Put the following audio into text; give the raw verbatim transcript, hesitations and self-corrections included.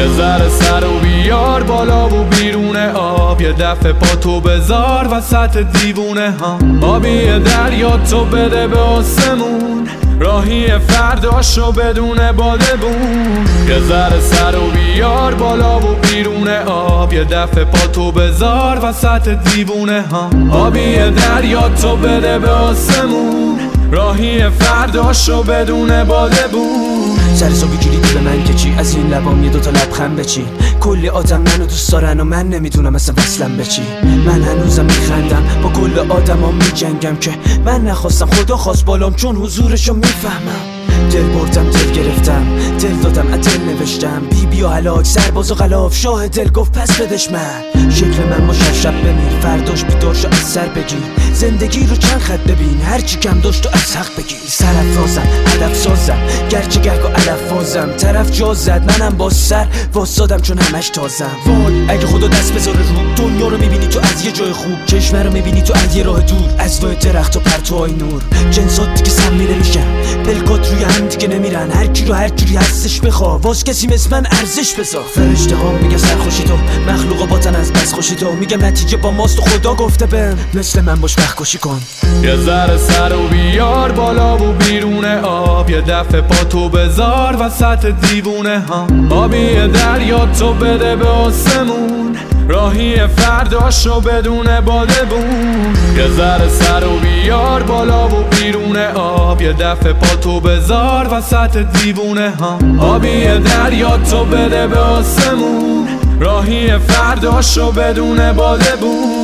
ذره سر و بیار بالا و بیرون آب، یه دفعه پا تو بذار وسط دیوونه ها. آبی دریا تو بده به آسمون، راهی فرداشو بدون بادبون. یه ذره سر و بیار بالا و بیرون آب، یه دفعه پا تو بذار وسط دیوونه ها. آبی دریا تو بده به آسمون، راهی فرداشو بدون بادبون. سر صبحی کلیدی به من که چی، از این لبام یه دوتا لبخند بچین. کلی آدم منو دوست دارن و من نمیدونم اصلا وصلم به چی. من هنوزم میخندم با کل آدمام میجنگم که من نخواستم خدا خواست بالام، چون حضورشو میفهمم. دل بردم دل گرفتم، دل دادم از دل نوشتم. بی بی و هلاک سرباز و غلاف، شاه دل گفت پس بدش من. شکل من با شب شب بمیر، فرداش بیدار شو از سر بگیر. زندگی رو چند خط ببین، هرچی کم داشت و از حق بگیر. سرافرازم هدف سازم، گرچه گرگ و علف فازم. طرف جا زد منم با سر واسادم چون همش تازم. وای اگه خدا دست بذاره رو دنیا رو میبینی تو از یه جای خوب، کشور رو میبینی تو از یه راه دور. از وای درخت و پرتوهای نور، جنسات دیگه سمی نمیشن، پلکات روی هم دیگه نمیرن. هر کی رو هر جوری هستش بخوا، واس کسی مثل من ارزش بذار. فرشته ها میگه سرخوشی تو، مخلوقا باتن از بس خوشی تو. میگم نتیجه با ماست و خدا گفته بهم مثل من باش وقت کشی کن. یه ذره سر و بیار بالا و بیرون آب، یه دفعه پا تو بذار وسط دیوونه ها. آبی دریا تو بده به آسمون، راهی فرداشو بدون بادبون. یه ذره سر و بیار بالا و بیرون آب، یه دفعه پا تو بذار وسط دیوونه ها. آبی دریا تو بده به آسمون، راهی فرداشو بدون بادبون.